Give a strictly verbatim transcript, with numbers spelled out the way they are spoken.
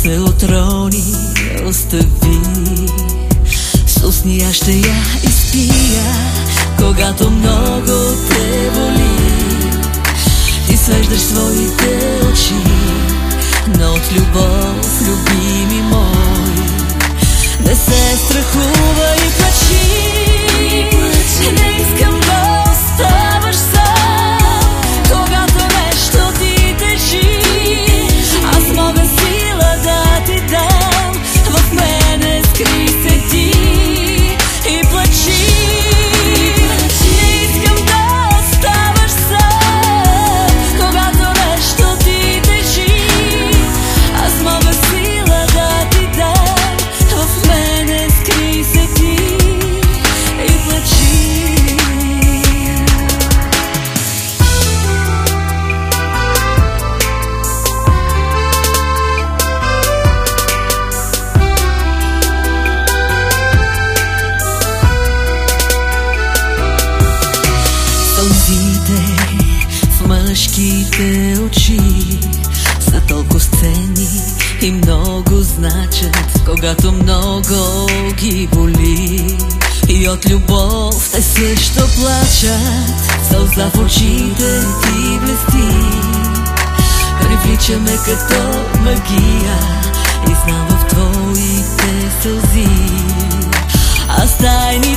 се отрони, остави. С устни аз ще я изпия, когато много те боли. Ти свеждаш своите очи, но от любов, любими мой, не се страхува и плачи. Не искам да оставаш сам, когато нещо ти тежи. Аз мога сила да ти дам, в мене скри се ти и плачи. Не искам да оставаш сам, когато нещо ти тежи. Аз мога сила да ти дам, в мене скри се ти и плачи. Сълзите в мъжките очи са толкова ценни и много значат, когато много ги боли. И от любов те също плачат, сълза в очите ти блести. Привличаме като магия и знам в твоите сълзи аз тайни